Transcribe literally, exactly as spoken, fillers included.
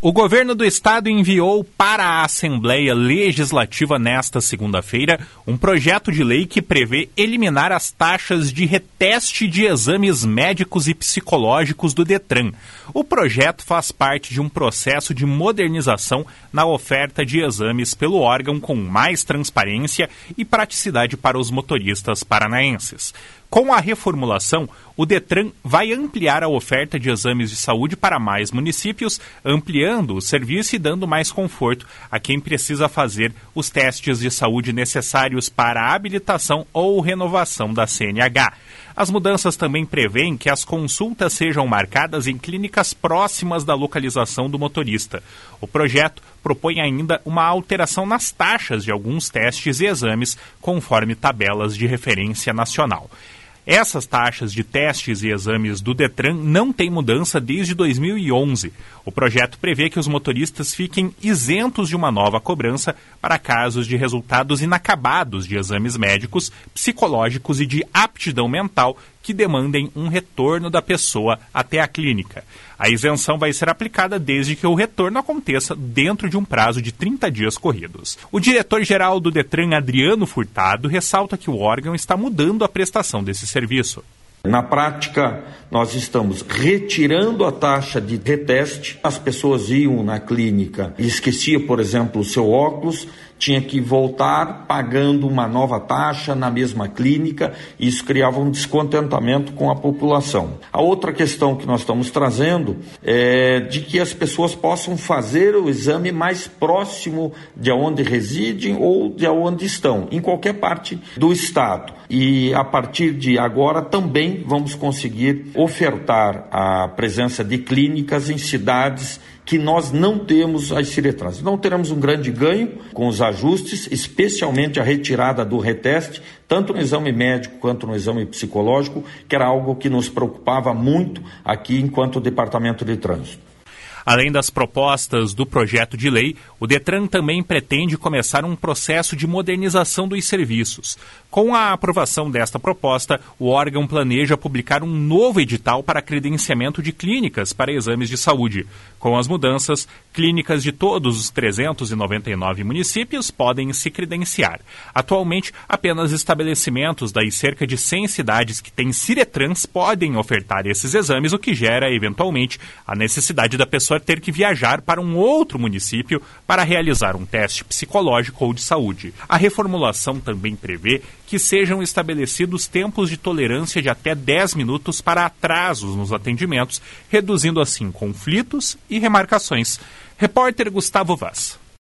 O governo do estado enviou para a Assembleia Legislativa nesta segunda-feira um projeto de lei que prevê eliminar as taxas de reteste de exames médicos e psicológicos do Detran. O projeto faz parte de um processo de modernização na oferta de exames pelo órgão com mais transparência e praticidade para os motoristas paranaenses. Com a reformulação, o Detran vai ampliar a oferta de exames de saúde para mais municípios, ampliando o serviço e dando mais conforto a quem precisa fazer os testes de saúde necessários para a habilitação ou renovação da C N H. As mudanças também prevêem que as consultas sejam marcadas em clínicas próximas da localização do motorista. O projeto propõe ainda uma alteração nas taxas de alguns testes e exames, conforme tabelas de referência nacional. Essas taxas de testes e exames do Detran não têm mudança desde dois mil e onze. O projeto prevê que os motoristas fiquem isentos de uma nova cobrança para casos de resultados inacabados de exames médicos, psicológicos e de aptidão mental que demandem um retorno da pessoa até a clínica. A isenção vai ser aplicada desde que o retorno aconteça dentro de um prazo de trinta dias corridos. O diretor-geral do Detran, Adriano Furtado, ressalta que o órgão está mudando a prestação desse serviço. Na prática, nós estamos retirando a taxa de reteste. As pessoas iam na clínica e esqueciam, por exemplo, o seu óculos, tinha que voltar pagando uma nova taxa na mesma clínica, e isso criava um descontentamento com a população. A outra questão que nós estamos trazendo é de que as pessoas possam fazer o exame mais próximo de onde residem ou de onde estão, em qualquer parte do estado. E a partir de agora também vamos conseguir ofertar a presença de clínicas em cidades que nós não temos as Ciretrans. Não teremos um grande ganho com os ajustes, especialmente a retirada do reteste, tanto no exame médico quanto no exame psicológico, que era algo que nos preocupava muito aqui enquanto Departamento de Trânsito. Além das propostas do projeto de lei, o Detran também pretende começar um processo de modernização dos serviços. Com a aprovação desta proposta, o órgão planeja publicar um novo edital para credenciamento de clínicas para exames de saúde. Com as mudanças, clínicas de todos os trezentos e noventa e nove municípios podem se credenciar. Atualmente, apenas estabelecimentos das cerca de cem cidades que têm Ciretrans podem ofertar esses exames, o que gera, eventualmente, a necessidade da pessoa ter que viajar para um outro município para realizar um teste psicológico ou de saúde. A reformulação também prevê que sejam estabelecidos tempos de tolerância de até dez minutos para atrasos nos atendimentos, reduzindo assim conflitos e remarcações. Repórter Gustavo Vaz.